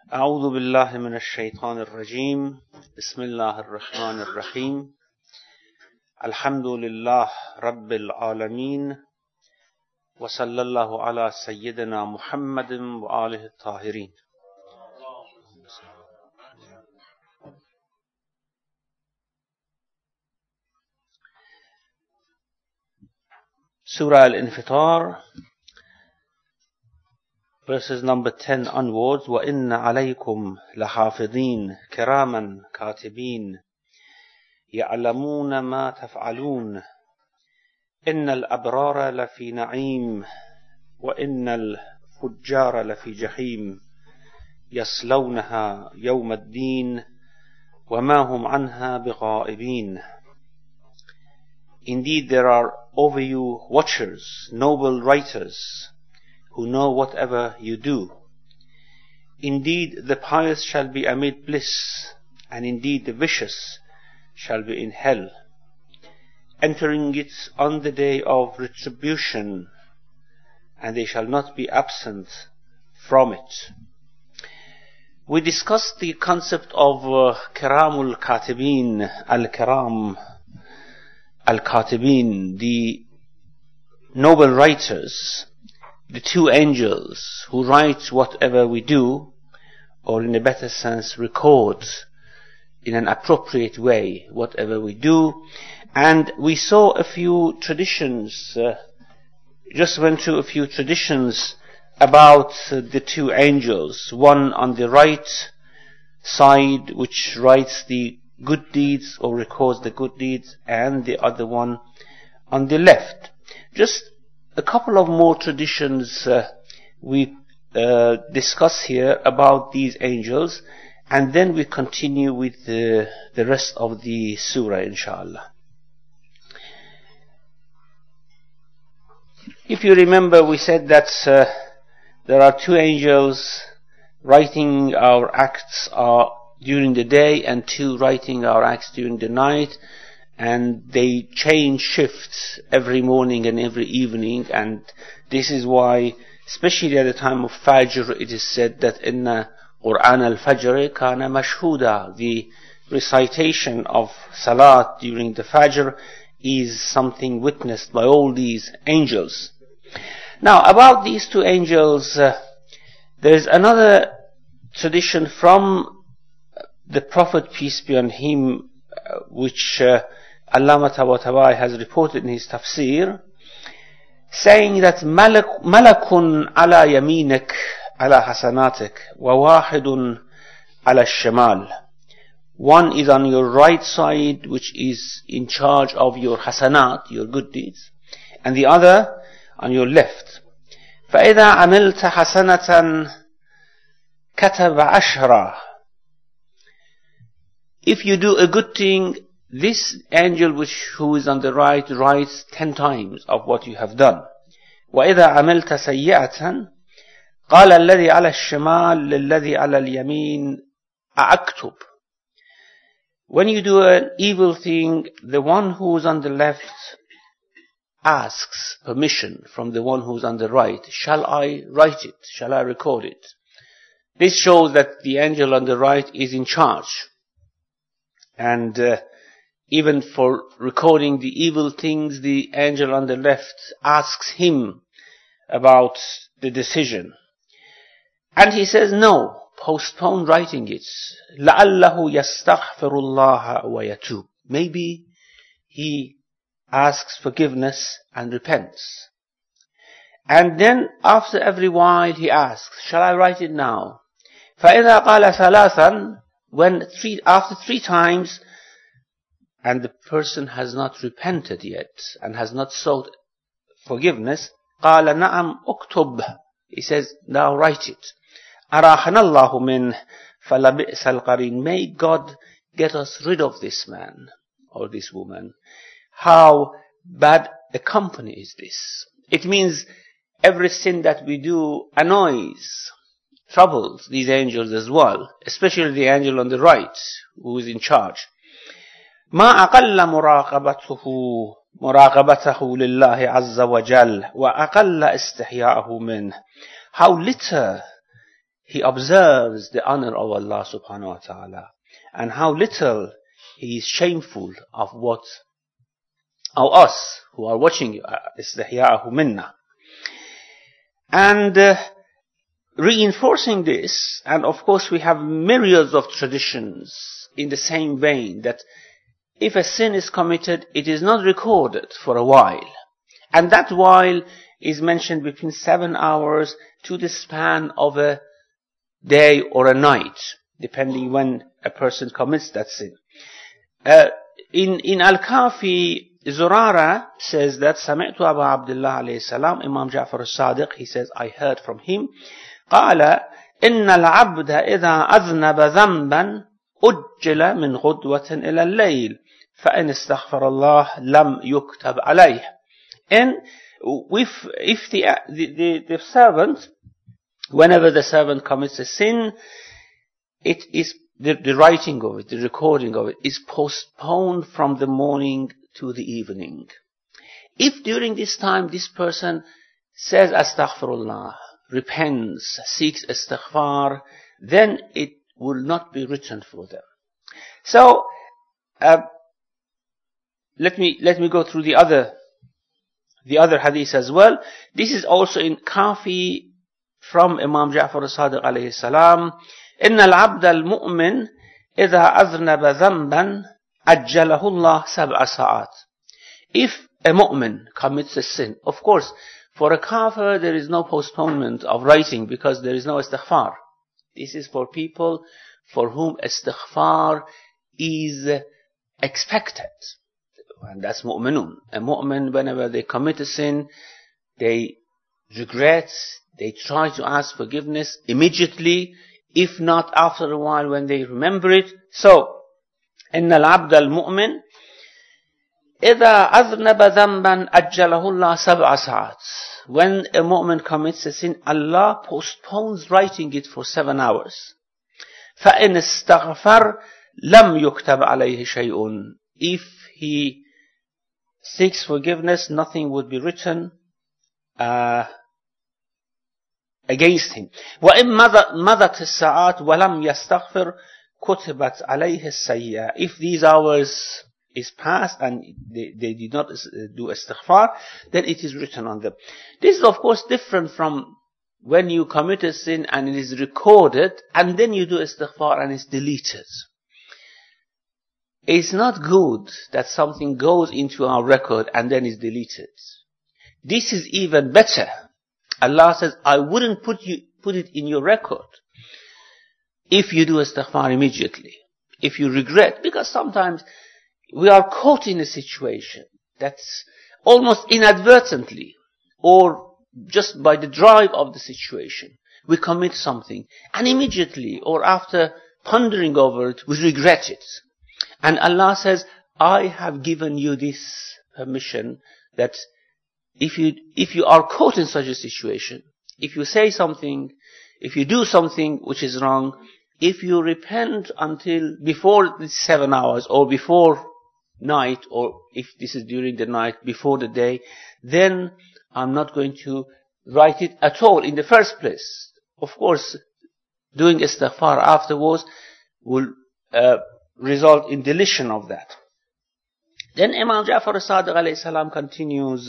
أعوذ بالله من الشيطان الرجيم بسم الله الرحمن الرحيم الحمد لله رب العالمين وصلى الله على سيدنا محمد وآله الطاهرين. Surah Al-Infitar, verses number 10 onwards. وَإِنَّ عَلَيْكُمْ لَحَافِظِينَ كِرَامًا كَاتِبِينَ يَعْلَمُونَ مَا تَفْعَلُونَ إِنَّ الْأَبْرَارَ لَفِي نَعِيمٍ وَإِنَّ الْفُجَّارَ لَفِي جَحِيمٍ يَصْلَوْنَهَا يَوْمَ الدِّينِ وَمَا هُمْ عَنْهَا بِغَائِبِينَ. Indeed, there are over you watchers, noble writers, who know whatever you do. Indeed, the pious shall be amid bliss, and indeed the vicious shall be in hell, entering it on the day of retribution, and they shall not be absent from it. We discussed the concept of Kiramul Katibin, Al-Kiram Al-Katibin, the noble writers, the two angels who write whatever we do, or in a better sense record in an appropriate way whatever we do. And we saw a few traditions, just went through a few traditions about the two angels, one on the right side which writes the good deeds or records the good deeds, and the other one on the left. Just a couple of more traditions we discuss here about these angels, and then we continue with the rest of the surah, inshallah. If you remember, we said that there are two angels writing our acts during the day and two writing our acts during the night, and they change shifts every morning and every evening. And this is why, especially at the time of Fajr, it is said that inna Qur'an al-Fajr kana mashhuda, the recitation of Salat during the Fajr is something witnessed by all these angels. Now, about these two angels, there is another tradition from the Prophet, peace be on him, which Allama Tabatabai has reported in his tafsir, saying that malakun ala yaminik ala hasanatik wa wahidun ala shamal. One is on your right side, which is in charge of your hasanat, your good deeds, and the other on your left. فَإِذَا عَمِلْتَ حَسَنَةً كَتَبَ عَشْرًا. If you do a good thing, this angel who is on the right writes 10 times of what you have done. وَإِذَا عَمِلْتَ سَيِّئَةً قَالَ الَّذِي عَلَى الشِّمَالِ لِلَّذِي عَلَى الْيَمِينِ أَأَكْتُبْ. When you do an evil thing, the one who is on the left asks permission from the one who is on the right. Shall I write it? Shall I record it? This shows that the angel on the right is in charge. And even for recording the evil things, the angel on the left asks him about the decision. And he says, no, postpone writing it. لَعَلَّهُ يَسْتَغْفِرُ اللَّهَ وَيَتُوبُ. Maybe he asks forgiveness and repents. And then after every while he asks, shall I write it now? فَإِذَا قَالَ ثَلَاثًا. After 3 times, and the person has not repented yet and has not sought forgiveness, قَالَ نَعَمْ أُكْتُبْ. He says, now write it. أَرَاحَنَ اللَّهُ مِنْهِ فَلَبِئْسَ الْقَرِينَ. May God get us rid of this man or this woman. How bad a company is this. It means every sin that we do annoys, troubles these angels as well, especially the angel on the right who is in charge. ما أقل مراقبته لله عز وجل وأقل استحياءه منه. How little he observes the honor of Allah subhanahu wa ta'ala, and how little he is shameful of us who are watching, istihya'ahu minna. And reinforcing this, and of course we have myriads of traditions in the same vein, that if a sin is committed, it is not recorded for a while. And that while is mentioned between 7 hours to the span of a day or a night, depending when a person commits that sin. In Al-Kafi, Zurara says that سمعت أبا عبد الله عليه السلام, Imam Ja'far al-Sadiq, he says, I heard from him, قال إن العبد إذا أذنب ذنبا أجل من غدوة إلى الليل فإن استغفر الله لم يكتب عليه. And if the servant, whenever the servant commits a sin, it is the writing of it, the recording of it, is postponed from the morning to the evening. If during this time this person says astaghfirullah, repents, seeks istighfar, then it will not be written for them. So let me go through the other hadith as well. This is also in Kafi from Imam Ja'far al-Sadiq alayhi salam. إن العبد المؤمن إذا أذنب ذنبا أجله الله 7 ساعات. If a mu'min commits a sin, of course, for a kafir there is no postponement of writing because there is no istighfar. This is for people for whom istighfar is expected. And that's mu'minun. A mu'min, whenever they commit a sin, they regret, they try to ask forgiveness immediately, if not after a while when they remember it. So, إن العبد المؤمن إذا أذنب ذنبا أجله الله 7 ساعات. When a mu'min commits a sin, Allah postpones writing it for 7 hours. فإن استغفر لم يكتب عليه شيء. If he seeks forgiveness, nothing would be written against him. وإن مضت الساعات ولم يستغفر كتبت عليه السيئة. If these hours is past and they did not do istighfar, then it is written on them. This is of course different from when you commit a sin and it is recorded and then you do istighfar and it's deleted. It's not good that something goes into our record and then is deleted. This is even better. Allah says, I wouldn't put it in your record if you do istighfar immediately. If you regret, because sometimes we are caught in a situation that's almost inadvertently or just by the drive of the situation, we commit something and immediately or after pondering over it, we regret it. And Allah says, I have given you this permission that if you are caught in such a situation, if you say something, if you do something which is wrong, if you repent until before the 7 hours or before night, or if this is during the night, before the day, then I'm not going to write it at all in the first place. Of course, doing istighfar afterwards will result in deletion of that. Then Imam Ja'far al-Sadiq alayhi salam continues,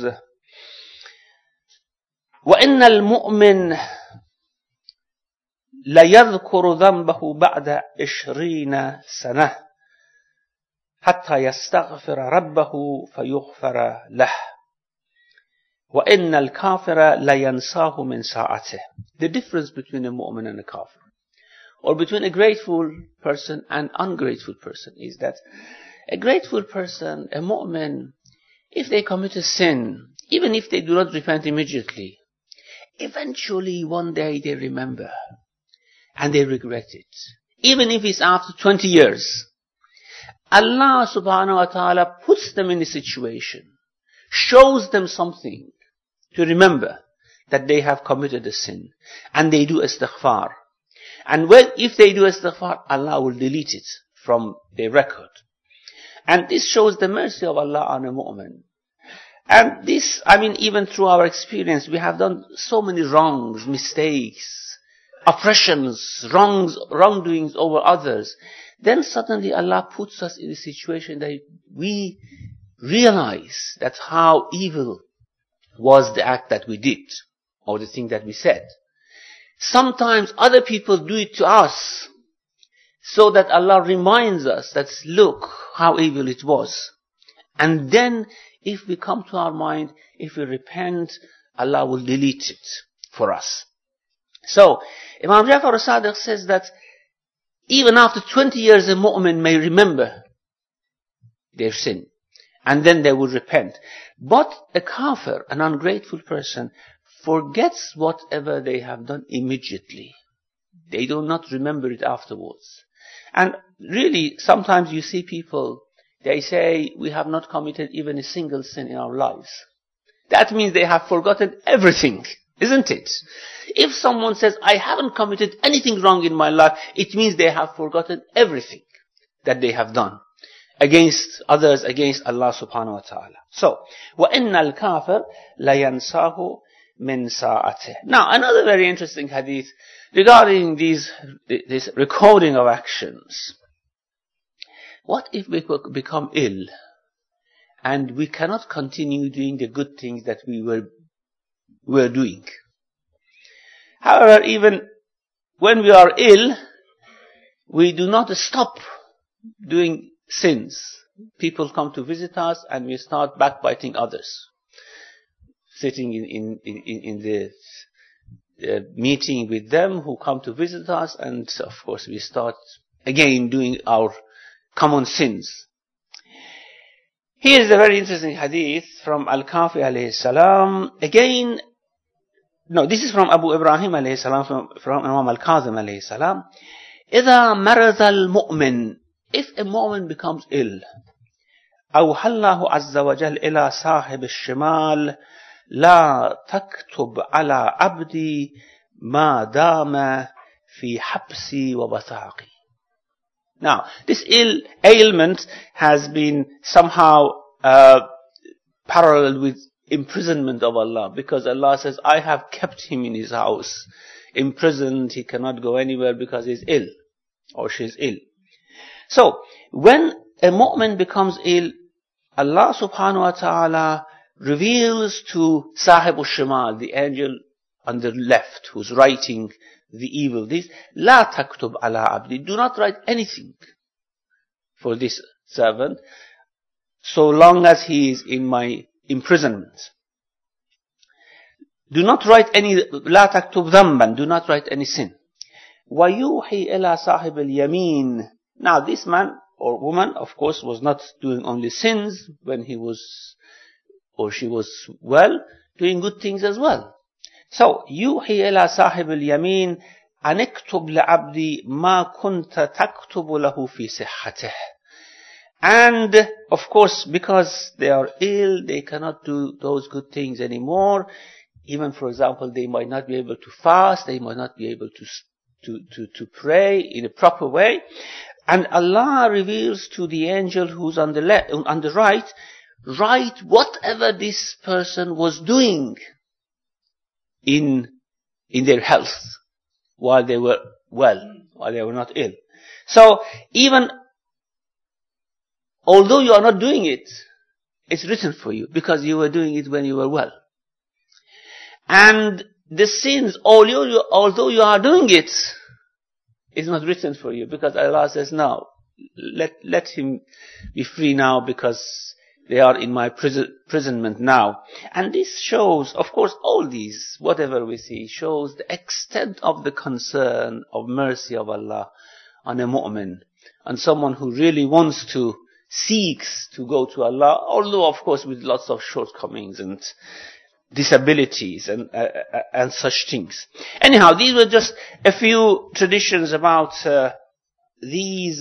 وَإِنَّ الْمُؤْمِنَ لَيَذْكُرُ ذَنْبَهُ بَعْدَ 20 سَنَةً حَتَّى يَسْتَغْفِرَ رَبَّهُ فَيُغْفَرَ لَهُ وَإِنَّ الْكَافِرَ لَيَنْسَاهُ مِنْ سَاعَتِهِ. The difference between a mu'min and a kafir, or between a grateful person and ungrateful person, is that a grateful person, a mu'min, if they commit a sin, even if they do not repent immediately, eventually one day they remember and they regret it. Even if it's after 20 years. Allah subhanahu wa ta'ala puts them in a situation, shows them something to remember that they have committed a sin, and they do istighfar. And if they do istighfar, Allah will delete it from their record. And this shows the mercy of Allah on a mu'min. And this, even through our experience, we have done so many wrongs, mistakes, oppressions, wrongdoings over others, then suddenly Allah puts us in a situation that we realize that how evil was the act that we did, or the thing that we said. Sometimes other people do it to us, so that Allah reminds us that look how evil it was. And then if we come to our mind, if we repent, Allah will delete it for us. So Imam Ja'far al-Sadiq says that even after 20 years a mu'min may remember their sin, and then they will repent. But a kafir, an ungrateful person, forgets whatever they have done immediately. They do not remember it afterwards. And really, sometimes you see people, they say, we have not committed even a single sin in our lives. That means they have forgotten everything, isn't it? If someone says, I haven't committed anything wrong in my life, it means they have forgotten everything that they have done against others, against Allah subhanahu wa ta'ala. So, وَإِنَّ الْكَافِرَ لَيَنْسَاهُ مِنْ سَاعَتِهِ. Now, another very interesting hadith regarding this recording of actions. What if we become ill and we cannot continue doing the good things that we were doing? However, even when we are ill, we do not stop doing sins. People come to visit us and we start backbiting others. Sitting in the meeting with them who come to visit us, and of course we start again doing our common sins. Here is a very interesting hadith from Al-Kafi alayhi salam. Again, no, this is from Abu Ibrahim alayhi salam, from Imam Al-Kazim alayhi salam. إِذَا مَرَضَ الْمُؤْمِنِ, if a mu'min becomes ill, أَوْحَى اللَّهُ عَزَّ وَجَلَّ إِلَى صَاحِبِ الشِّمَالِ لا تكتب على عبدي ما دام في حبسي وبثاقي. Now, this ailment has been somehow paralleled with imprisonment of Allah, because Allah says, I have kept him in his house, imprisoned, he cannot go anywhere because he's ill, or she's ill. So, when a mu'min becomes ill, Allah subhanahu wa ta'ala reveals to Sahib al-Shimal, the angel on the left, who's writing the evil deeds, La taktub ala abdi, do not write anything for this servant, so long as he is in my imprisonment. Do not write any, La taktub dhanban, do not write any sin. Wa yuhi ila sahib al-yamin. Now this man or woman, of course, was not doing only sins when he was or she was well, doing good things as well. So, يوحي إلى صاحب اليمين أن اكتب لعبدي ما كنت تكتب له في صحته. And, of course, because they are ill, they cannot do those good things anymore. Even, for example, they might not be able to fast, they might not be able to pray in a proper way. And Allah reveals to the angel who's on the right, write whatever this person was doing in their health while they were well, while they were not ill. So even although you are not doing it, it's written for you because you were doing it when you were well. And the sins, although you are doing it, it's not written for you because Allah says, no, let him be free now because they are in my imprisonment now. And this shows, of course, all these, whatever we see, shows the extent of the concern of mercy of Allah on a mu'min, on someone who really seeks to go to Allah, although, of course, with lots of shortcomings and disabilities and such things. Anyhow, these were just a few traditions about these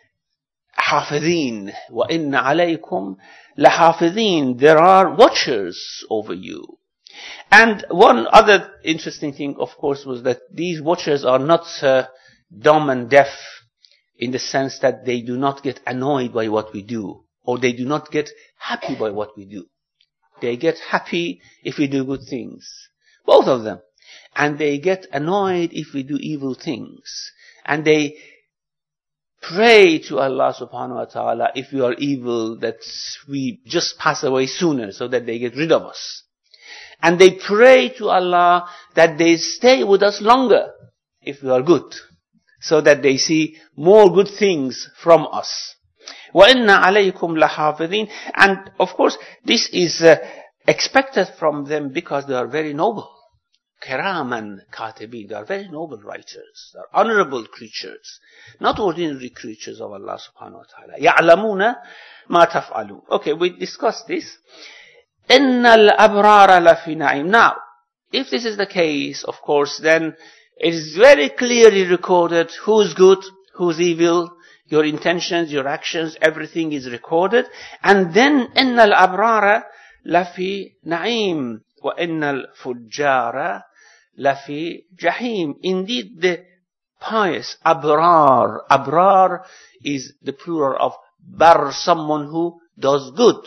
حافظين وإن عليكم لحافظين. There are watchers over you. And one other interesting thing, of course, was that these watchers are not dumb and deaf in the sense that they do not get annoyed by what we do, or they do not get happy by what we do. They get happy if we do good things. Both of them. And they get annoyed if we do evil things. And they pray to Allah subhanahu wa ta'ala, if we are evil, that we just pass away sooner so that they get rid of us. And they pray to Allah that they stay with us longer if we are good, so that they see more good things from us. وَإِنَّا عَلَيْكُمْ لَحَافِظِينَ. And of course, this is expected from them because they are very noble. Kiraman katibin. They are very noble writers. They are honorable creatures. Not ordinary creatures of Allah subhanahu wa ta'ala. يَعْلَمُونَ مَا تَفْعَلُونَ. Okay, we discussed this. إِنَّ الْأَبْرَارَ لَفِي نَعِيمٍ. Now, if this is the case, of course, then it is very clearly recorded who's good, who's evil, your intentions, your actions, everything is recorded. And then, إِنَّ الْأَبْرَارَ لَفِي نَعِيمٍ وَإِنَّ الْفُجَّارَ لَفِي جَحِيمٍ. Indeed, the pious, abrar. Abrar is the plural of bar, someone who does good.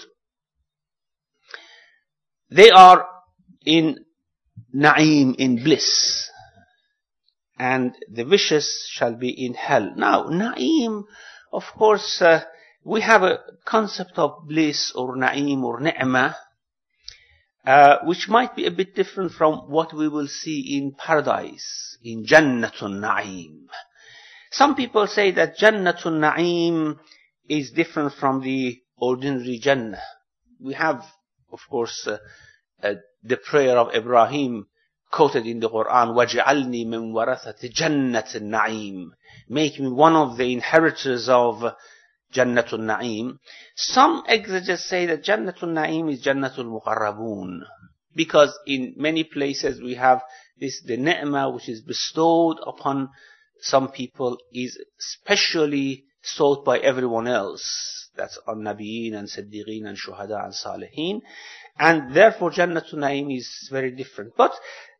They are in na'im, in bliss. And the vicious shall be in hell. Now, na'im, of course, we have a concept of bliss or na'im or ni'mah, which might be a bit different from what we will see in paradise, in Jannatul Na'im. Some people say that Jannatul Na'im is different from the ordinary Jannah. We have, of course, the prayer of Ibrahim quoted in the Quran, وَجْعَلْنِي مِنْ وَرَثَةِ جَنَّةِ النَّعِيمِ. Make me one of the inheritors of Jannatul Na'im. Some exegetes say that Jannatul Na'im is Jannatul Muqarrabun, because in many places we have this, the ni'mah which is bestowed upon some people is specially sought by everyone else. That's on Nabiyyin and Siddiqeen and Shuhada and Salihin. And therefore Jannatul Na'im is very different. But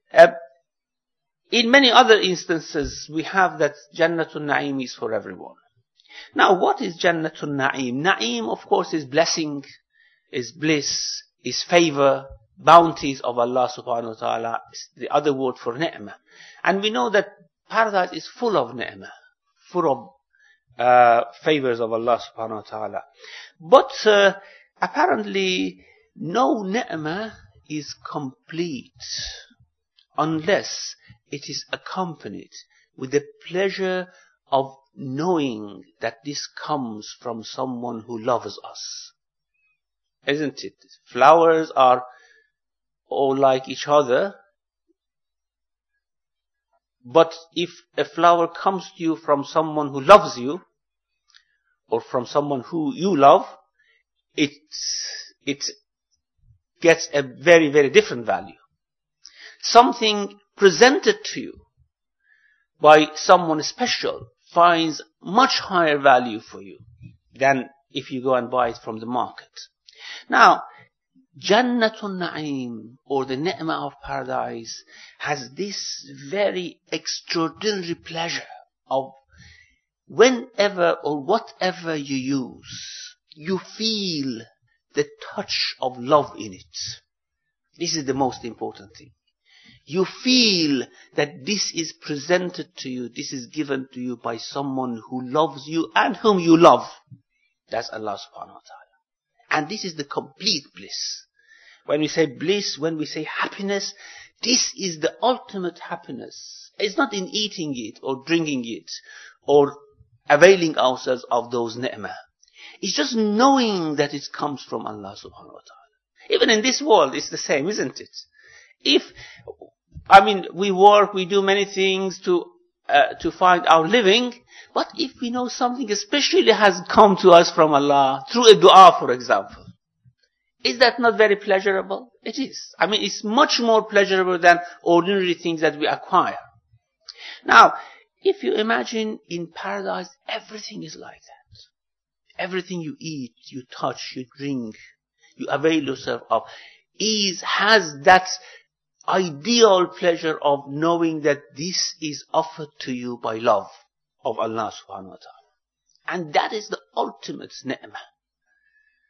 in many other instances we have that Jannatul Na'im is for everyone. Now, what is Jannatul Na'im? Na'im, of course, is blessing, is bliss, is favor, bounties of Allah subhanahu wa ta'ala, is the other word for ni'mah. And we know that paradise is full of ni'mah, full of favors of Allah subhanahu wa ta'ala. But apparently, no ni'mah is complete unless it is accompanied with the pleasure of knowing that this comes from someone who loves us. Isn't it? Flowers are all like each other. But if a flower comes to you from someone who loves you, or from someone who you love, it gets a very, very different value. Something presented to you by someone special finds much higher value for you than if you go and buy it from the market. Now, Jannatul Na'im, or the ni'mah of paradise, has this very extraordinary pleasure of whenever or whatever you use, you feel the touch of love in it. This is the most important thing. You feel that this is presented to you, this is given to you by someone who loves you and whom you love. That's Allah subhanahu wa ta'ala. And this is the complete bliss. When we say bliss, when we say happiness, this is the ultimate happiness. It's not in eating it or drinking it or availing ourselves of those ni'mah. It's just knowing that it comes from Allah subhanahu wa ta'ala. Even in this world, it's the same, isn't it? We work, we do many things to find our living, but if we know something especially has come to us from Allah, through a dua, for example, is that not very pleasurable? It is. It's much more pleasurable than ordinary things that we acquire. Now, if you imagine in paradise, everything is like that. Everything you eat, you touch, you drink, you avail yourself of, has that ideal pleasure of knowing that this is offered to you by love of Allah subhanahu wa ta'ala. And that is the ultimate ni'mah.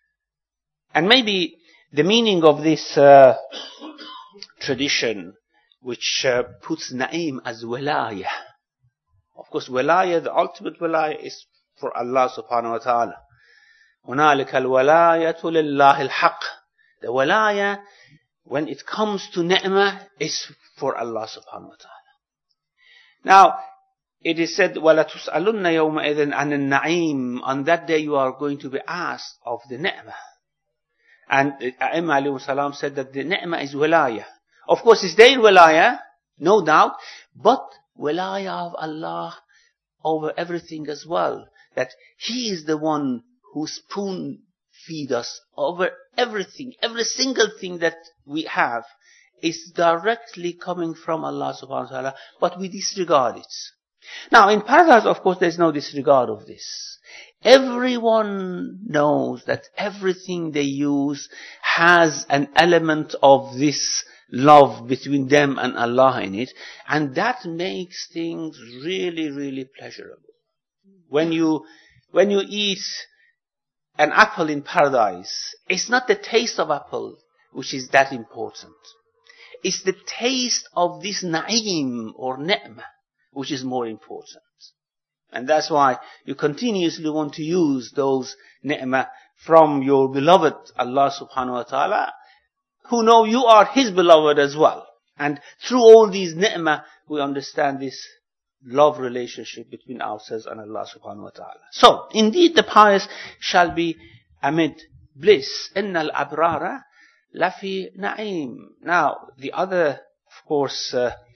And maybe the meaning of this tradition which puts na'im as wilayah. Of course, wilayah, the ultimate wilayah is for Allah subhanahu wa ta'ala. هُنَالِكَ الْوَلَايَةُ لِلَّهِ الْحَقِّ. The wilayah, when it comes to ni'mah, is for Allah subhanahu wa ta'ala. Now, it is said, وَلَتُسْأَلُنَّ يَوْمَئِذٍ عَنِ النَّعِيمِ. On that day you are going to be asked of the ni'mah. And A'imma alayhi salam said that the ni'mah is wilayah. Of course, it's their wilayah, no doubt, but wilayah of Allah over everything as well. That He is the one who spoon feed us over everything. Every single thing that we have is directly coming from Allah subhanahu wa ta'ala, but we disregard it. Now, in paradise, of course, there's no disregard of this. Everyone knows that everything they use has an element of this love between them and Allah in it, and that makes things really, really pleasurable. When you eat an apple in paradise, it's not the taste of apple which is that important. It's the taste of this na'im or ni'mah which is more important. And that's why you continuously want to use those ni'mah from your beloved Allah subhanahu wa ta'ala, who know you are His beloved as well. And through all these ni'mah, we understand this love relationship between ourselves and Allah subhanahu wa ta'ala. So, indeed the pious shall be amid bliss. Innal abrara lafi na'im. Now, the other, of course,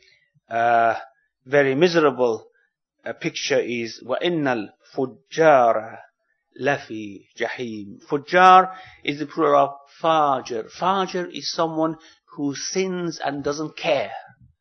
very miserable picture is وَإِنَّ الْفُجَّارَ لَفِي جَحِيمٍ. Fujjar is the plural of fajr. Fajr is someone who sins and doesn't care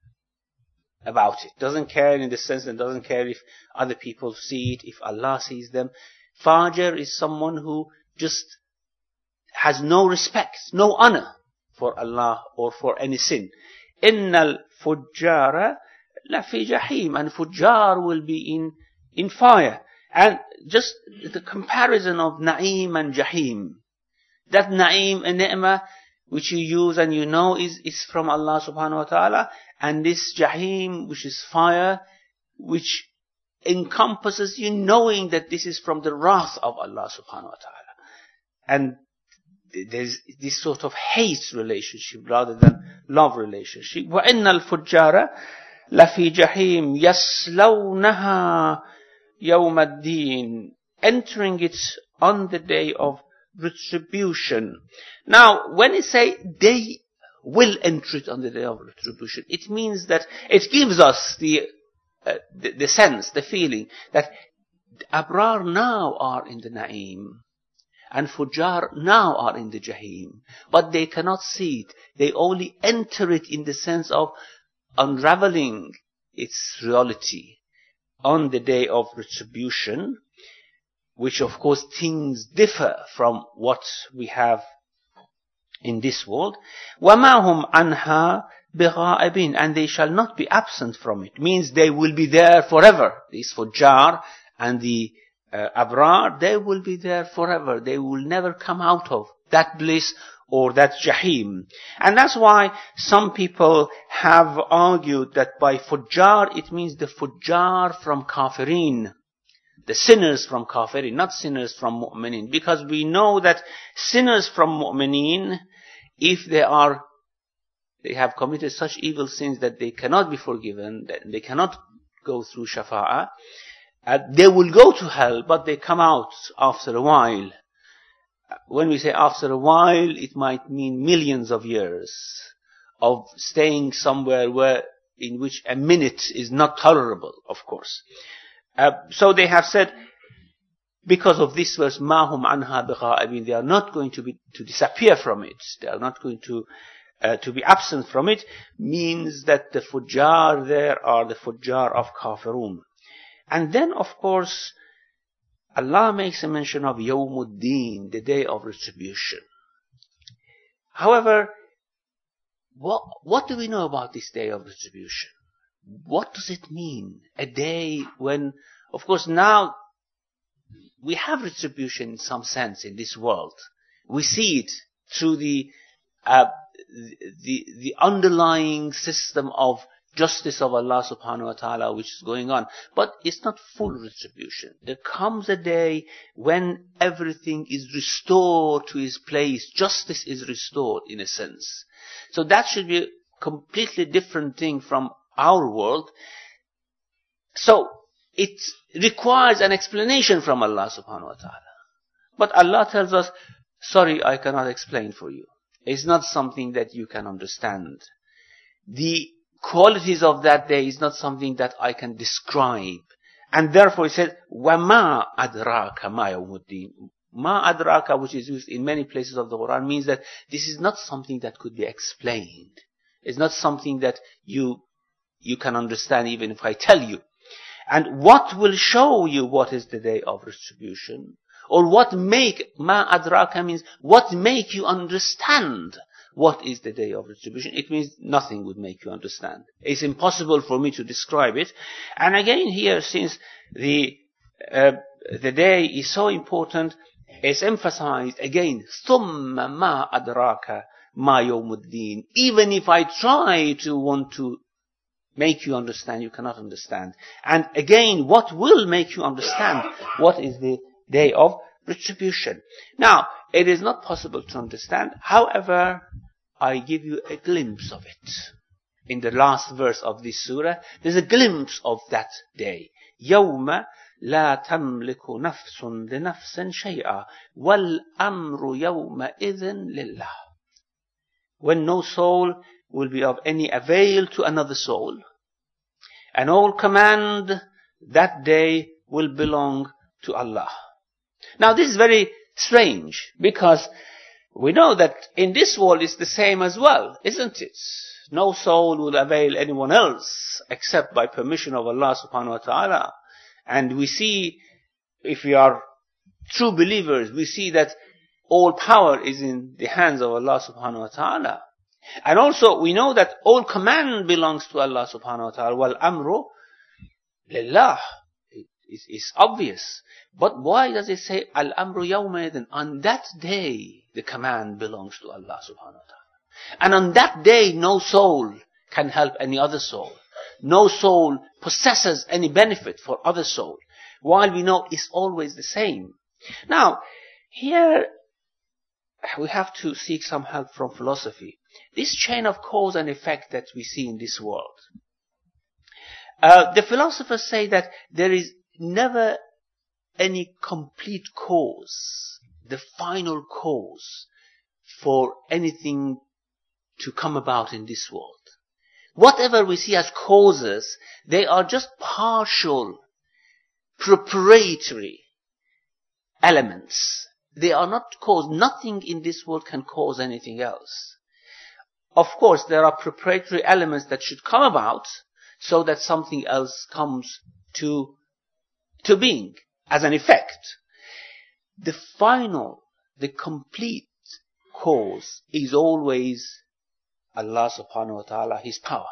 about it. Doesn't care in the sense that doesn't care if other people see it, if Allah sees them. Fajr is someone who just has no respect, no honor for Allah or for any sin. إِنَّ الْفُجَّارَ lafi jahim, and fujjar will be in fire. And just the comparison of na'im and jahim. That na'im and ni'mah which you use and you know is from Allah subhanahu wa ta'ala, and this jahim which is fire, which encompasses you knowing that this is from the wrath of Allah subhanahu wa ta'ala. And there's this sort of hate relationship rather than love relationship. وَإِنَّ الْفُجَّارَ لَفِي جَحِيمٍ يَصْلَوْنَهَا يَوْمَ الدِّينِ. Entering it on the day of retribution. Now, when it say they will enter it on the day of retribution, it means that it gives us the sense, the feeling that Abrar now are in the Na'im and Fujjar now are in the Jahim, but they cannot see it. They only enter it in the sense of unraveling its reality on the day of retribution, which of course things differ from what we have in this world. وَمَا هُمْ عَنْهَا بِغَائِبِينَ. And they shall not be absent from it. Means they will be there forever. These Fujjar and the Abrar, they will be there forever. They will never come out of that bliss or that Jahim. And that's why some people have argued that by Fujjar it means the Fujjar from Kafirin. The sinners from Kafirin, not sinners from Mu'minin. Because we know that sinners from Mu'minin, if they have committed such evil sins that they cannot be forgiven, that they cannot go through Shafa'ah, they will go to hell, but they come out after a while. When we say after a while, it might mean millions of years of staying somewhere in which a minute is not tolerable, of course. So they have said, because of this verse, مَا هُمْ عَنْهَا بِغَائِبِينَ, they are not going to disappear from it. They are not going to be absent from it, means that the Fujjar there are the Fujjar of Kafirun. And then, of course, Allah makes a mention of Yawmuddin, the day of retribution. However, what do we know about this day of retribution? What does it mean? A day when, of course, now we have retribution in some sense in this world. We see it through the the underlying system of justice of Allah subhanahu wa ta'ala which is going on. But it's not full retribution. There comes a day when everything is restored to its place. Justice is restored in a sense. So that should be a completely different thing from our world. So it requires an explanation from Allah subhanahu wa ta'ala. But Allah tells us, sorry, I cannot explain for you. It's not something that you can understand. The qualities of that day is not something that I can describe. And therefore he said, وَمَا أَدْرَاكَ مَا يَوْمُ الدِّينِ. Ma adraka, which is used in many places of the Quran, means that this is not something that could be explained. It's not something that you can understand even if I tell you. And what will show you what is the day of retribution? Or what make, ma adraka means, what make you understand what is the day of retribution? It means nothing would make you understand. It's impossible for me to describe it. And again here, since the day is so important, it's emphasized again, ثُمَّ مَا أَدْرَاكَ مَا يَوْمُ الدِّينِ. Even if I try to want to make you understand, you cannot understand. And again, what will make you understand what is the day of retribution? Now, it is not possible to understand. However, I give you a glimpse of it. In the last verse of this surah, there's a glimpse of that day. يَوْمَ لَا تَمْلِكُ نَفْسٌ لِنَفْسٍ شَيْئًا وَالْأَمْرُ يَوْمَئِذٍ لِلَّهِ. When no soul will be of any avail to another soul, and all command that day will belong to Allah. Now this is very strange, because we know that in this world it's the same as well, isn't it? No soul will avail anyone else except by permission of Allah subhanahu wa ta'ala. And we see, if we are true believers, we see that all power is in the hands of Allah subhanahu wa ta'ala. And also we know that all command belongs to Allah subhanahu wa ta'ala. Wal amru lillah. It's obvious. But why does it say al amru yawmaidin? On that day the command belongs to Allah subhanahu wa ta'ala. And on that day no soul can help any other soul. No soul possesses any benefit for other soul. While we know it's always the same. Now, here we have to seek some help from philosophy. This chain of cause and effect that we see in this world. The philosophers say that there is never any complete cause, the final cause for anything to come about in this world. Whatever we see as causes, they are just partial, preparatory elements. They are not cause. Nothing in this world can cause anything else. Of course, there are preparatory elements that should come about so that something else comes to being as an effect. The final, the complete cause is always Allah subhanahu wa ta'ala, His power.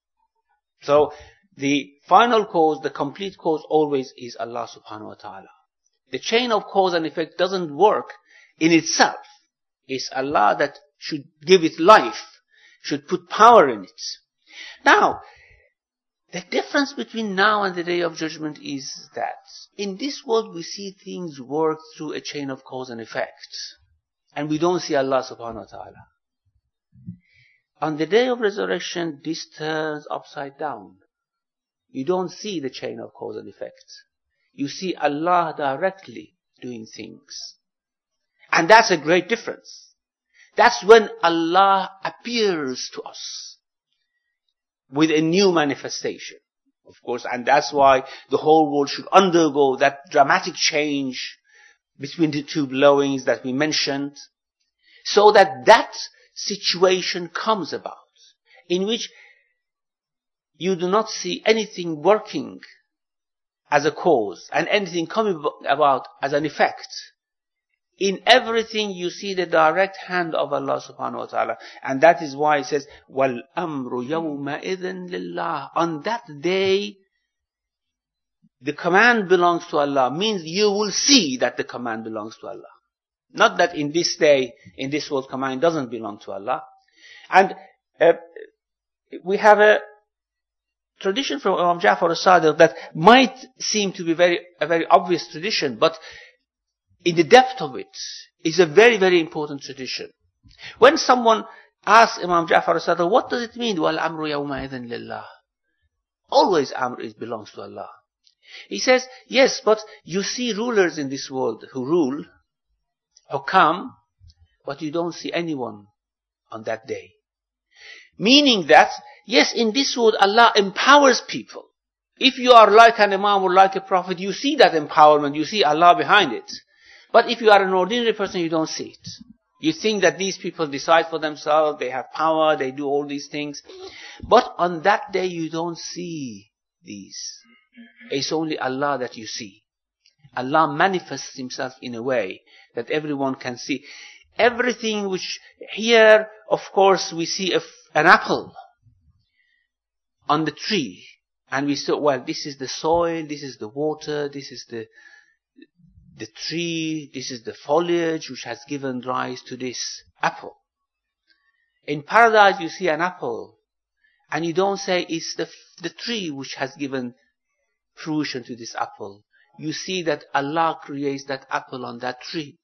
So, the final cause, the complete cause always is Allah subhanahu wa ta'ala. The chain of cause and effect doesn't work in itself. It's Allah that should give it life, should put power in it. Now, the difference between now and the Day of Judgment is that in this world we see things work through a chain of cause and effect. And we don't see Allah subhanahu wa ta'ala. On the Day of Resurrection, this turns upside down. You don't see the chain of cause and effect. You see Allah directly doing things. And that's a great difference. That's when Allah appears to us with a new manifestation, of course. And that's why the whole world should undergo that dramatic change between the two blowings that we mentioned, so that situation comes about, in which you do not see anything working as a cause and anything coming about as an effect. In everything you see the direct hand of Allah subhanahu wa ta'ala. And that is why it says, وَالْأَمْرُ يَوْمَئِذٍ لِلَّهِ. On that day, the command belongs to Allah. Means you will see that the command belongs to Allah. Not that in this day, in this world, command doesn't belong to Allah. And we have a tradition from Imam Ja'far al-Sadiq that might seem to be a very obvious tradition, but in the depth of it is a very, very important tradition. When someone asks Imam Ja'far al-Sadiq, what does it mean? Wal amru yawma idhin lillah. Always amr belongs to Allah. He says, yes, but you see rulers in this world who rule, hukam, but you don't see anyone on that day. Meaning that, yes, in this world Allah empowers people. If you are like an imam or like a prophet, you see that empowerment, you see Allah behind it. But if you are an ordinary person, you don't see it. You think that these people decide for themselves, they have power, they do all these things. But on that day you don't see these. It's only Allah that you see. Allah manifests Himself in a way that everyone can see. Everything which here, of course, we see an apple on the tree. And we say, well, this is the soil, this is the water, this is the tree, this is the foliage which has given rise to this apple. In paradise you see an apple and you don't say it's the tree which has given fruition to this apple. You see that Allah creates that apple on that tree.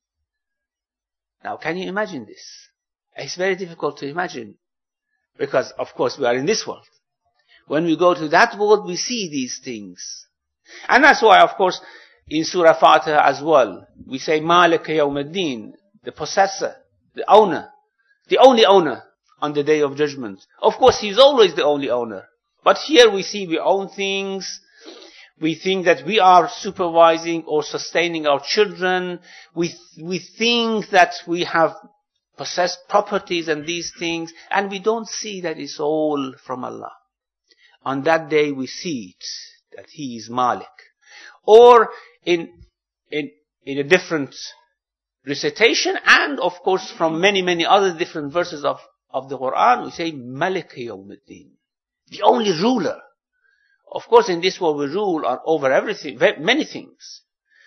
Now can you imagine this? It's very difficult to imagine because of course we are in this world. When we go to that world we see these things. And that's why of course in Surah Fatiha as well, we say Malik Yawmuddin, the possessor, the owner, the only owner on the day of judgment. Of course, He is always the only owner. But here we see we own things. We think that we are supervising or sustaining our children. We think that we have possessed properties and these things. And we don't see that it's all from Allah. On that day we see it, that He is Malik. Or in a different recitation, and of course from many other different verses of the Quran, we say Malik Yawmuddin, the only ruler. Of course in this world we rule over everything, many things,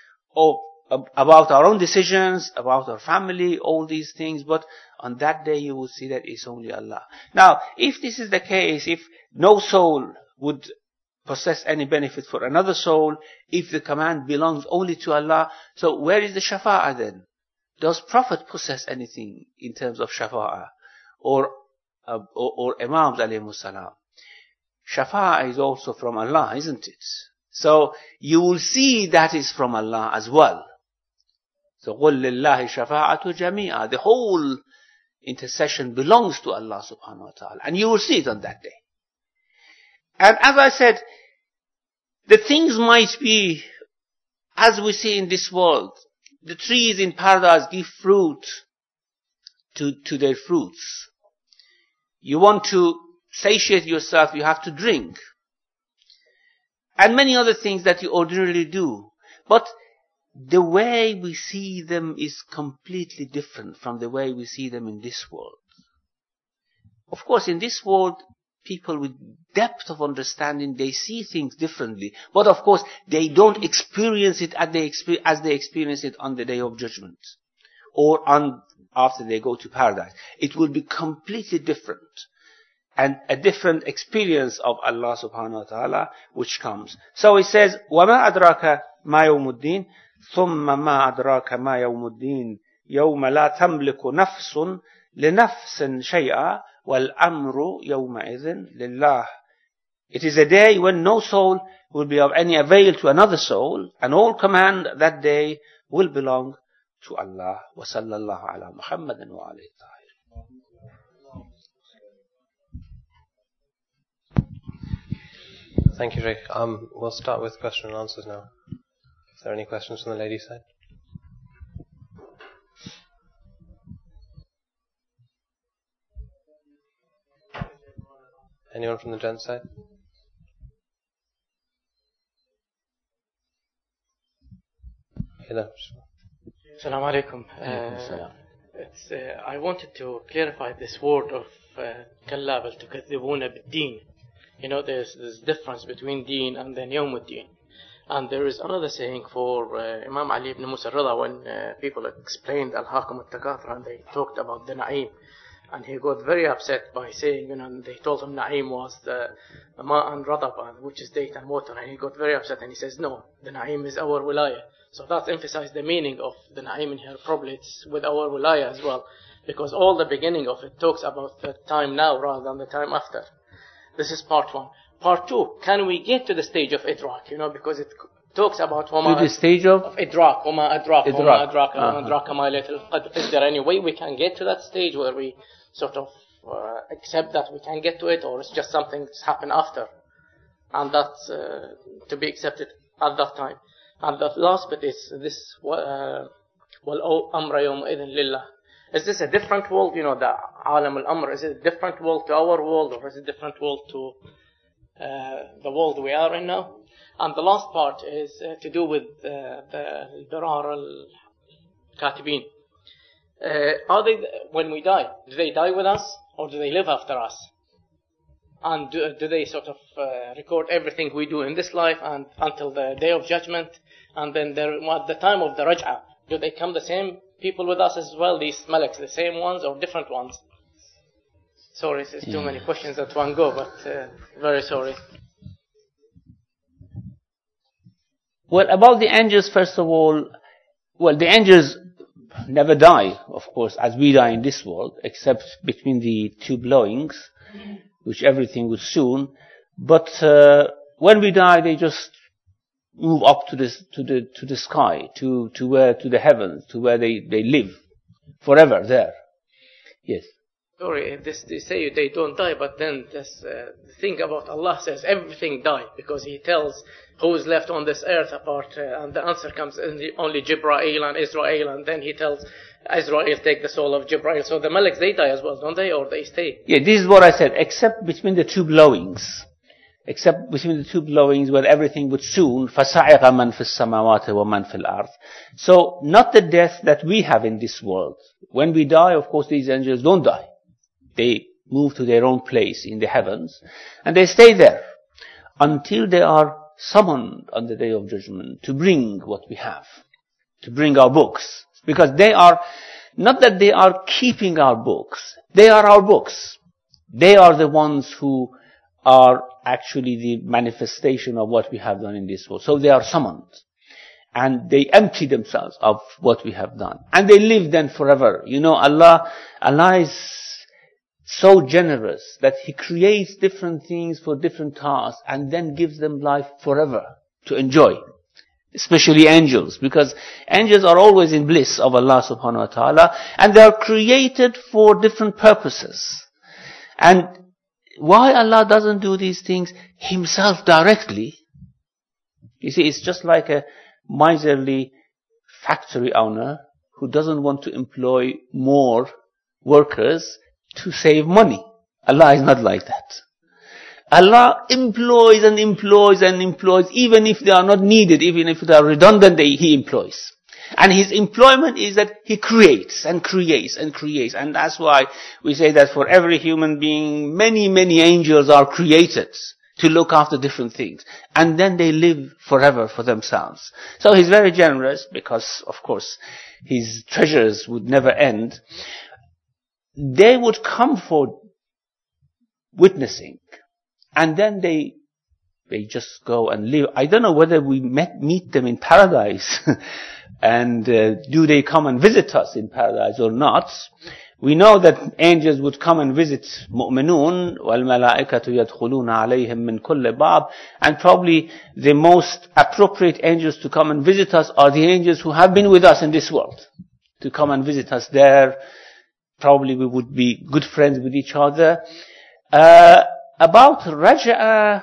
about our own decisions, about our family, all these things, but on that day you will see that it's only Allah. Now, if this is the case, if no soul would possess any benefit for another soul, if the command belongs only to Allah, so where is the shafa'ah then? Does Prophet possess anything in terms of shafa'ah? Or Imams alayhimus salam? Shafa'ah is also from Allah, isn't it? So you will see that is from Allah as well. So قُلْ لِلَّهِ شَفَاعَةُ جَمِيعًا. The whole intercession belongs to Allah subhanahu wa ta'ala. And you will see it on that day. And as I said, the things might be as we see in this world. The trees in paradise give fruit to their fruits. You want to satiate yourself, you have to drink. And many other things that you ordinarily do. But the way we see them is completely different from the way we see them in this world. Of course, in this world, people with depth of understanding, they see things differently. But of course, they don't experience it as they experience it on the day of judgment. Or after they go to paradise. It will be completely different. And a different experience of Allah subhanahu wa ta'ala which comes. So it says, وَمَا أَدْرَاكَ مَا يَوْمُ الدِّينِ ثُمَّ مَا أَدْرَاكَ مَا يَوْمُ الدِّينِ يَوْمَ لَا تَمْلِكُ نَفْسٌ لِنَفْسٍ شَيْئًا وَالْأَمْرُ يَوْمَئِذٍ لِلَّهِ. It is a day when no soul will be of any avail to another soul, and all command that day will belong to Allah. وَصَلَّى اللَّهُ عَلَى مُحَمَّدٍ وَعَلَيْهِ الطَّاهِرِينَ. Thank you, Sheikh. We'll start with question and answers now. If there are any questions from the ladies' side. Anyone from the gents' side? Assalamu alaikum. I wanted to clarify this word of كَلَّا بَلْ تُكَذِّبُونَ بِالدِّينِ. You know, there's difference between deen and then Yawmuddin. And there is another saying for Imam Ali ibn Musa Rida when people explained Al-Hakum al-Takathur and they talked about the Na'im. And he got very upset by saying, they told him Na'im was the Ma and Radab, which is date and water. And he got very upset and he says, no, the Na'im is our Wilaya. So that emphasized the meaning of the Na'im in here. Probably it's with our Wilaya as well. Because all the beginning of it talks about the time now rather than the time after. This is part one. Part two, can we get to the stage of Idrak? Because it talks about to the stage of Idrak, Wama Adraka, ma laylatul qadr. Is there any way we can get to that stage where we sort of accept that we can get to it, or it's just something that's happened after, and that's to be accepted at that time? And the last bit is this: wal amra yawma idhin lillah. Is this a different world? The alam al-amr, is it a different world to our world, or is it a different world to the world we are in now? And the last part is to do with the Birar al-Katibin. Are they, when we die, do they die with us, or do they live after us? And do they sort of record everything we do in this life and until the day of judgment? And then at the time of the Raj'ah, do they come the same people with us as well, these malaks, the same ones or different ones? Sorry, it's too many questions at one go, but very sorry. Well, about the angels, first of all, the angels never die, of course, as we die in this world, except between the two blowings, which everything would soon. But when we die, they just move up to the sky, to the heavens, to where they live forever there. Yes. Sorry, they say they don't die, but then this the thing about Allah says everything die, because He tells who is left on this earth apart, and the answer comes in only Jibreel and Israel, and then He tells Israel take the soul of Jibreel. So the Malaks, they die as well, don't they, or they stay? Yeah, this is what I said, except between the two blowings. Except between the two blowings where everything would soon, فَسَعِقَ مَنْ فِي السَّمَاوَاتِ وَمَنْ فِي الْأَرْضِ. So, not the death that we have in this world. When we die, of course, these angels don't die. They move to their own place in the heavens, and they stay there until they are summoned on the day of judgment to bring what we have, to bring our books. Because they are, not that they are keeping our books, they are our books. They are the ones who are actually the manifestation of what we have done in this world. So they are summoned. And they empty themselves of what we have done. And they live then forever. Allah is so generous that He creates different things for different tasks and then gives them life forever to enjoy. Especially angels, because angels are always in bliss of Allah subhanahu wa ta'ala, and they are created for different purposes. And why Allah doesn't do these things Himself directly? You see, it's just like a miserly factory owner who doesn't want to employ more workers to save money. Allah is not like that. Allah employs and employs and employs, even if they are not needed, even if they are redundant, He employs. And His employment is that He creates and creates and creates. And that's why we say that for every human being, many, many angels are created to look after different things. And then they live forever for themselves. So He's very generous because, of course, His treasures would never end. They would come for witnessing. And then they just go and live. I don't know whether we meet them in paradise. And do they come and visit us in paradise or not? We know that angels would come and visit mu'minun, وَالْمَلَائِكَةُ يَدْخُلُونَ عَلَيْهِمْ مِنْ كُلِّ بَابٍ. And probably the most appropriate angels to come and visit us are the angels who have been with us in this world. To come and visit us there. Probably we would be good friends with each other. About Raj'a,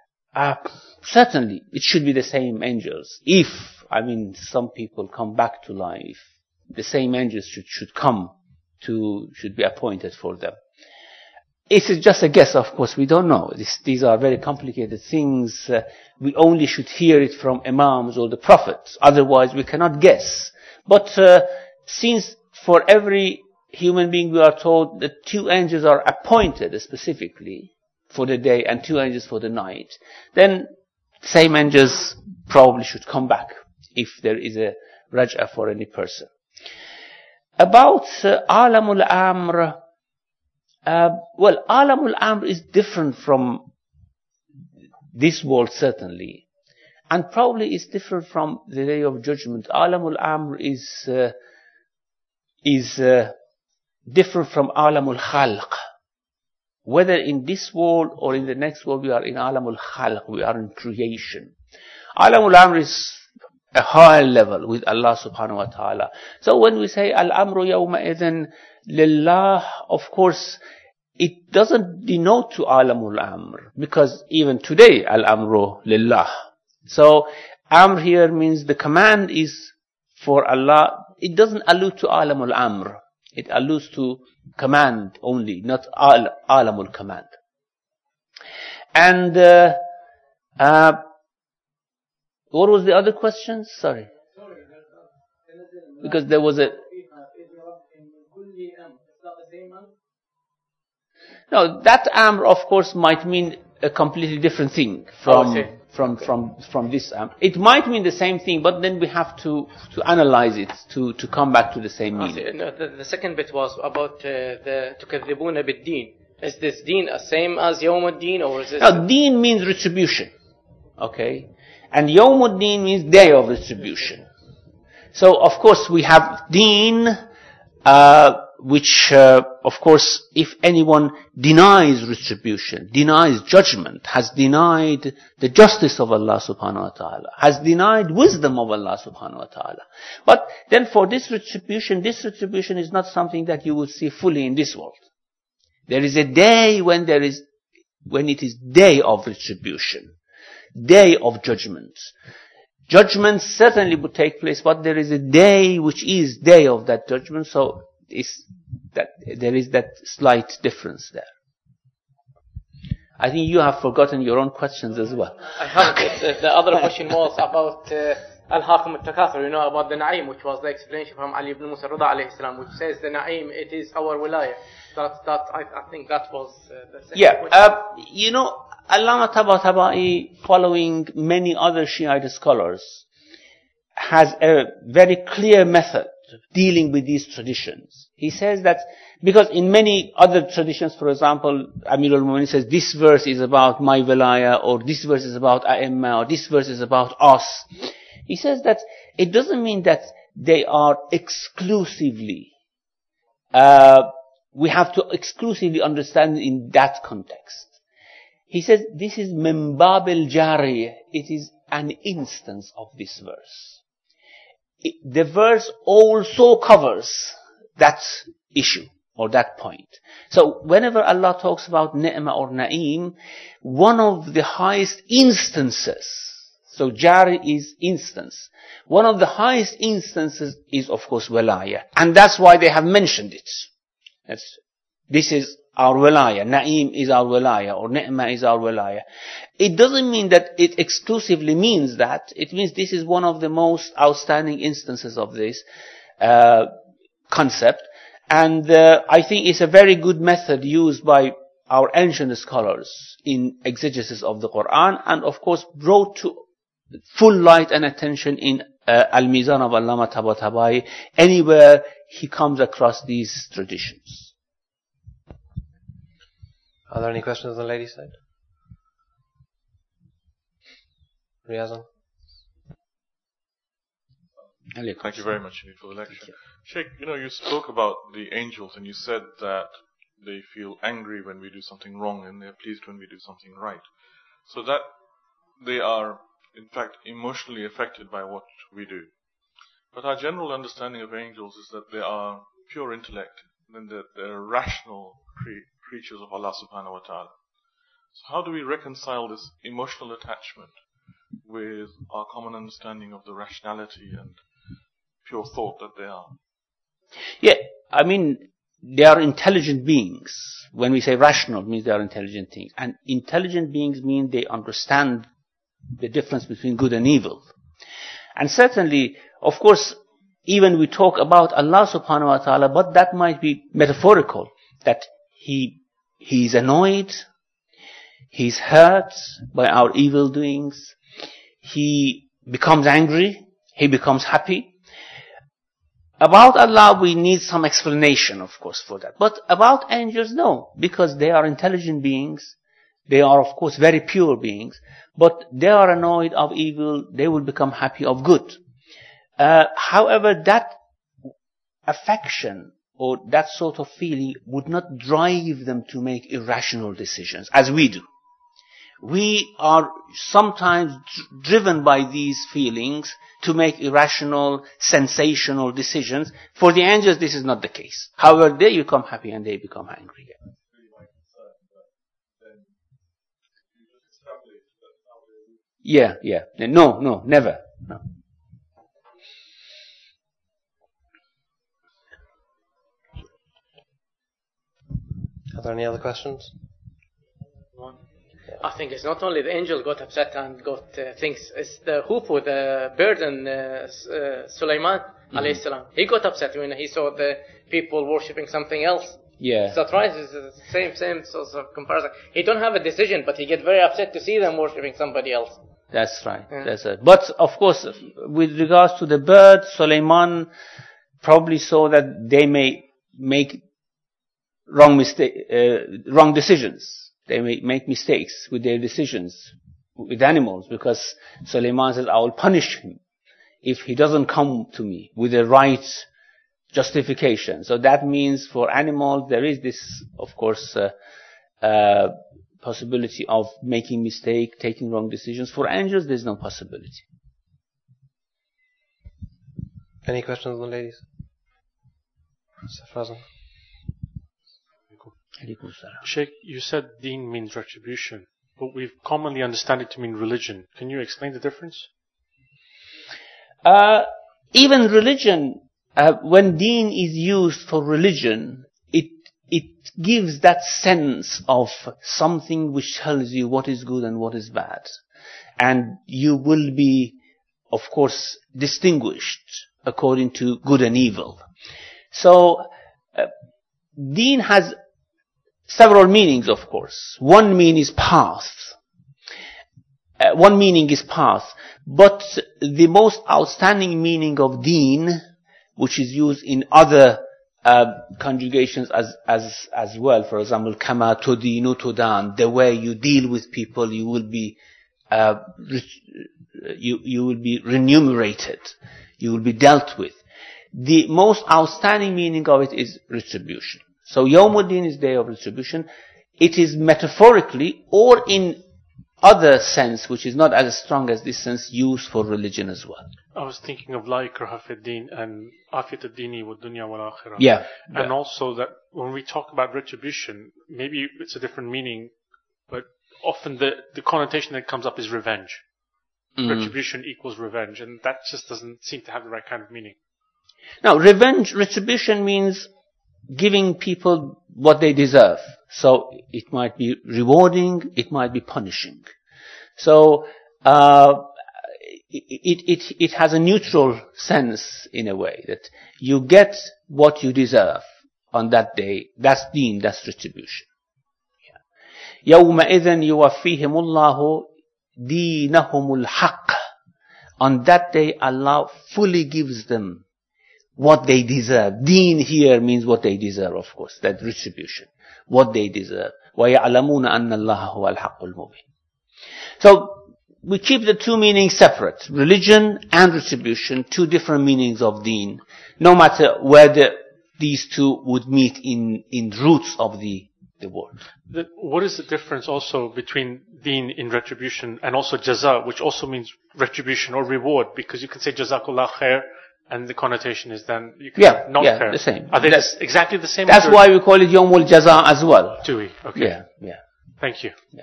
certainly it should be the same angels. If, some people come back to life, the same angels should come should be appointed for them. It is just a guess, of course, we don't know. These are very complicated things. We only should hear it from imams or the prophets. Otherwise we cannot guess. But since for every human being we are told that 2 angels are appointed specifically for the day and 2 angels for the night, then same angels probably should come back if there is a raj'ah for any person. About Alamul Amr, Well, Alamul Amr is different from this world, certainly. And probably is different from the Day of Judgment. Alamul Amr is different from Alamul Khalq. Whether in this world or in the next world, we are in Alamul Khalq, we are in creation. Alamul Amr is a higher level with Allah subhanahu wa ta'ala. So when we say Al-Amru Yawma Idhin Lillah, of course, it doesn't denote to Alamul Amr, because even today, Al-Amru Lillah. So, Amr here means the command is for Allah. It doesn't allude to Alamul Amr. It alludes to command only, not Alamul Command. And, what was the other question? Sorry. Because there was a... No, that Amr, of course, might mean a completely different thing from this Amr. It might mean the same thing, but then we have to analyze it to come back to the same meaning. No, the second bit was about the تُكَذِّبُونَ بِالدِّينِ. Is this deen the same as Yawm ad-Din, or is this... No, deen means retribution. Okay? And Yawm ad-Din means day of retribution. So, of course, we have deen, which, of course, if anyone denies retribution, denies judgment, has denied the justice of Allah subhanahu wa ta'ala, has denied wisdom of Allah subhanahu wa ta'ala. But then for this retribution is not something that you will see fully in this world. There is a day when it is day of retribution, day of judgment. Judgment certainly would take place, but there is a day which is day of that judgment, so there is that slight difference there. I think you have forgotten your own questions as well. I haven't. The other question was about Al-Hakum al-Takathur, about the Na'im, which was the explanation from Ali ibn Musa Rida alayhi salam, which says the Na'im, it is our wilayah. I think that was the second question. Allama Tabatabai, following many other Shiite scholars, has a very clear method dealing with these traditions. He says that, because in many other traditions, for example, Amir al-Mu'minin says, this verse is about my wilayah, or this verse is about A'imma, or this verse is about us. He says that it doesn't mean that they are exclusively, we have to exclusively understand in that context. He says this is min bab al-jariyah. It is an instance of this verse. The verse also covers that issue or that point. So whenever Allah talks about ni'mah or na'im, one of the highest instances, so jari is instance, one of the highest instances is of course wilayah. And that's why they have mentioned it. This is our wilayah, na'im is our wilayah, or ni'mah is our wilayah. It doesn't mean that it exclusively means that. It means this is one of the most outstanding instances of this concept. And I think it's a very good method used by our ancient scholars in exegesis of the Quran, and of course brought to full light and attention in Al-Mizan of Allama Tabatabai, anywhere he comes across these traditions. Are there any questions on the ladies' side? Riyazan? Thank you very much for the lecture. Sheikh, you spoke about the angels and you said that they feel angry when we do something wrong and they're pleased when we do something right. So that they are, in fact, emotionally affected by what we do. But our general understanding of angels is that they are pure intellect and that they're rational creatures of Allah subhanahu wa ta'ala. So how do we reconcile this emotional attachment with our common understanding of the rationality and pure thought that they are? Yeah, I mean, they are intelligent beings. When we say rational, it means they are intelligent things. And intelligent beings mean they understand the difference between good and evil. And certainly, of course, even we talk about Allah subhanahu wa ta'ala, but that might be metaphorical, that He is annoyed, He's hurt by our evil doings, He becomes angry, He becomes happy. About Allah, we need some explanation, of course, for that. But about angels, no, because they are intelligent beings. They are, of course, very pure beings. But they are annoyed of evil. They will become happy of good. However, that affection or that sort of feeling would not drive them to make irrational decisions, as we do. We are sometimes driven by these feelings to make irrational, sensational decisions. For the angels, this is not the case. However, they become happy and they become angry. Yeah. No, never. No. Are there any other questions? I think it's not only the angel got upset and got things. It's the hoopoe, the bird, and Sulaiman alayhi salam. He got upset when he saw the people worshipping something else. Yeah. So that's right. It's the same sort of comparison. He don't have a decision, but he get very upset to see them worshipping somebody else. That's right. Yeah. That's it. But of course, with regards to the bird, Sulaiman probably saw that they may make wrong decisions. They may make mistakes with their decisions with animals, because Sulaiman says, I will punish him if he doesn't come to me with the right justification. So that means for animals there is this, of course, possibility of making mistake, taking wrong decisions. For angels, there's no possibility. Any questions on the ladies? Safrazan. Sheikh, you said deen means retribution, but we commonly understand it to mean religion. Can you explain the difference? Even religion, when deen is used for religion, it gives that sense of something which tells you what is good and what is bad. And you will be, of course, distinguished according to good and evil. So, deen has several meanings, of course. One meaning is path. But the most outstanding meaning of deen, which is used in other conjugations as well, for example, kama tudinu tudan, the way you deal with people, you will be remunerated, you will be dealt with. The most outstanding meaning of it is retribution. So Yawmuddin is day of retribution. It is metaphorically or in other sense, which is not as strong as this sense, used for religion as well. I was thinking of La ikraha fi din and afiyat ad-dini wa dunya wal akhirah. Yeah. And also that when we talk about retribution, maybe it's a different meaning, but often the connotation that comes up is revenge. Retribution equals revenge, and that just doesn't seem to have the right kind of meaning. Now, retribution means giving people what they deserve. So it might be rewarding, it might be punishing. So it has a neutral sense in a way, that you get what you deserve on that day. That's deen, that's retribution. يَوْمَئِذًا يُوَفِّيهِمُ اللَّهُ دِينَهُمُ الْحَقِّ. On that day, Allah fully gives them what they deserve. Deen here means what they deserve, of course. That retribution. What they deserve. وَيَعْلَمُونَ أَنَّ اللَّهَ هُوَ الْحَقُّ الْمُبِينُ. So, we keep the two meanings separate. Religion and retribution, two different meanings of deen. No matter whether these two would meet in roots of the word. What is the difference also between deen in retribution and also jaza, which also means retribution or reward? Because you can say jazakallah khair, and the connotation is then you can not fair. The same. Are they exactly the same? That's why we call it Yawmul Jaza as well. Do we? Okay. Yeah. Thank you. Yeah.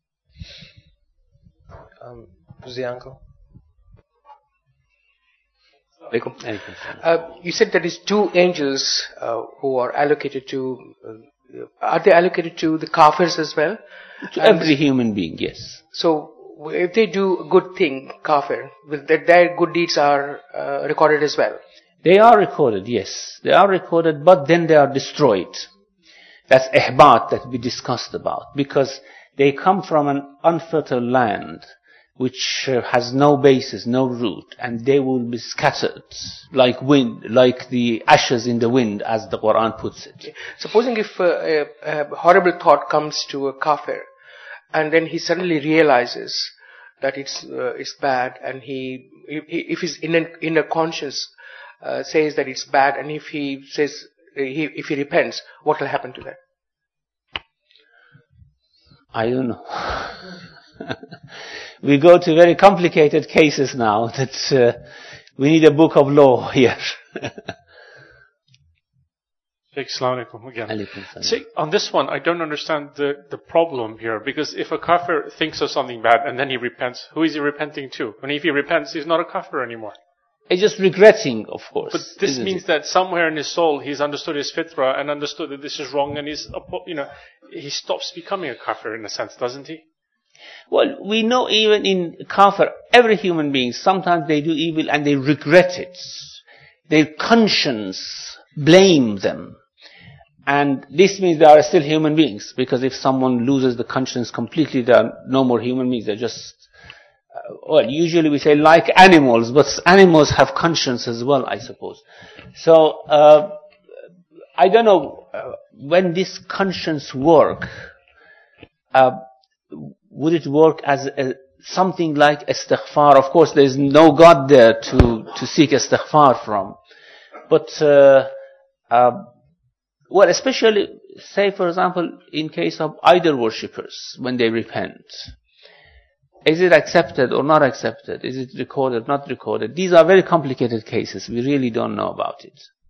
Zianko? You said there is two angels who are allocated to. Are they allocated to the kafirs as well? To every human being, yes. So, if they do a good thing, kafir, their good deeds are recorded as well? They are recorded, yes. They are recorded, but then they are destroyed. That's ihbat that we discussed about. Because they come from an unfertile land which has no basis, no root, and they will be scattered like wind, like the ashes in the wind, as the Quran puts it. Okay. Supposing if a horrible thought comes to a kafir, and then he suddenly realizes that it's bad, and if his inner conscience says that it's bad, and if he says if he repents, what will happen to that? I don't know. We go to very complicated cases now that we need a book of law here. Assalamu alaikum again. See, on this one, I don't understand the problem here, because if a kafir thinks of something bad and then he repents, who is he repenting to? And if he repents, he's not a kafir anymore. He's just regretting, of course. But this means that somewhere in his soul, he's understood his fitrah and understood that this is wrong, and he stops becoming a kafir in a sense, doesn't he? Well, we know even in kafir, every human being, sometimes they do evil and they regret it. Their conscience blames them. And this means they are still human beings, because if someone loses the conscience completely, they are no more human beings. They're just, usually we say like animals, but animals have conscience as well, I suppose. So, I don't know, when this conscience work, would it work as something like istighfar? Of course, there is no God there to seek istighfar from. But, especially, say for example, in case of idol worshippers, when they repent. Is it accepted or not accepted? Is it recorded, not recorded? These are very complicated cases. We really don't know about it.